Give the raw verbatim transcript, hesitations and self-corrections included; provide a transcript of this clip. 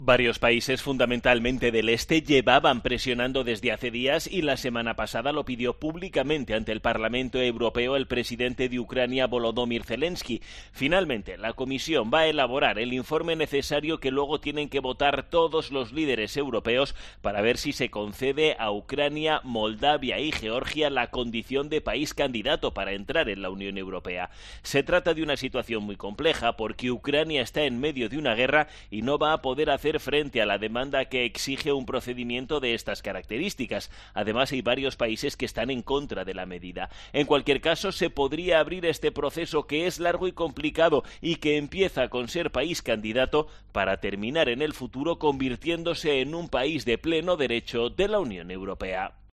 Varios países, fundamentalmente del este, llevaban presionando desde hace días y la semana pasada lo pidió públicamente ante el Parlamento Europeo el presidente de Ucrania, Volodymyr Zelensky. Finalmente, la Comisión va a elaborar el informe necesario que luego tienen que votar todos los líderes europeos para ver si se concede a Ucrania, Moldavia y Georgia la condición de país candidato para entrar en la Unión Europea. Se trata de una situación muy compleja porque Ucrania está en medio de una guerra y no va a poder hacer frente a la demanda que exige un procedimiento de estas características. Además, hay varios países que están en contra de la medida. En cualquier caso, se podría abrir este proceso que es largo y complicado y que empieza con ser país candidato para terminar en el futuro convirtiéndose en un país de pleno derecho de la Unión Europea.